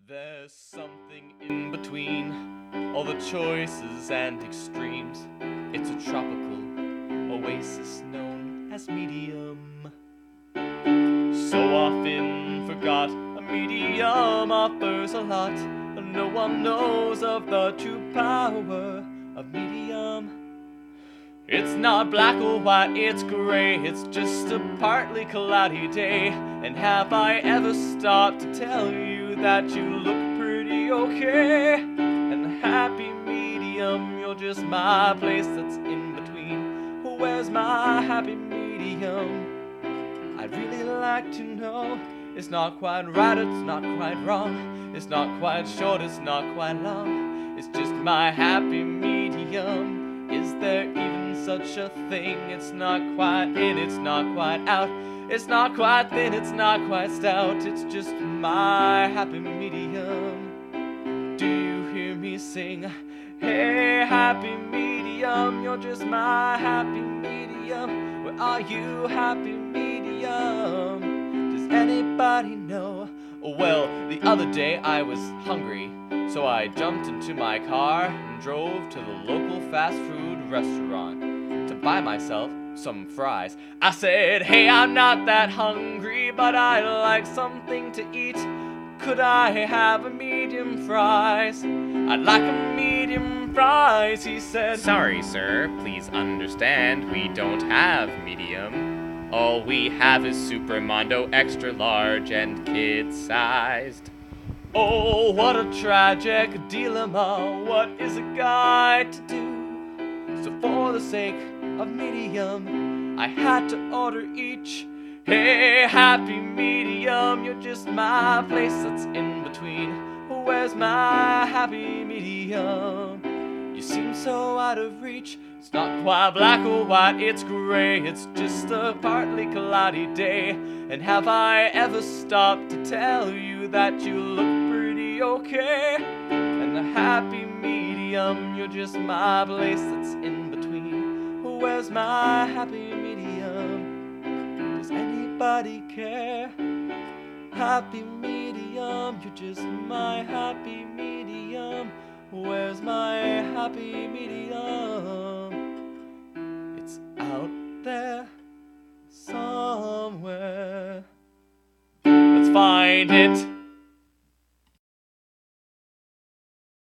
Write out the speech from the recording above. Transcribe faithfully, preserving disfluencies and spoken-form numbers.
There's something in between all the choices and extremes. It's a tropical oasis known as medium. So often forgot, a medium offers a lot, but no one knows of the true power of medium. It's not black or white, it's gray, it's just a partly cloudy day. And have I ever stopped to tell you that you look pretty okay? And the happy medium, you're just my place that's in between. Where's my happy medium? I'd really like to know. It's not quite right, it's not quite wrong. It's not quite short, it's not quite long. It's just my happy medium. Is there even such a thing? It's not quite in, it's not quite out. It's not quite thin, it's not quite stout. It's just my happy medium. Do you hear me sing? Hey, happy medium, you're just my happy medium. Where are you, happy medium? Does anybody know? Well, the other day I was hungry, so I jumped into my car and drove to the local fast food restaurant to buy myself some fries. I said, hey, I'm not that hungry, but I'd like something to eat. Could I have a medium fries? I'd like a medium fries, he said. Sorry, sir, please understand, we don't have medium. All we have is Supermondo extra large and kid-sized. Oh, what a tragic dilemma. What is a guy to do? So for the sake of medium, I had to order each. Hey, happy medium, you're just my place that's in between. Where's my happy medium? You seem so out of reach. It's not quite black or white, it's gray. It's just a partly cloudy day. And have I ever stopped to tell you that you look pretty okay? And the happy medium, you're just my place that's in between. Where's my happy medium? Does anybody care? Happy medium, you're just my happy medium. Where's my happy medium? It's out there somewhere. Let's find it.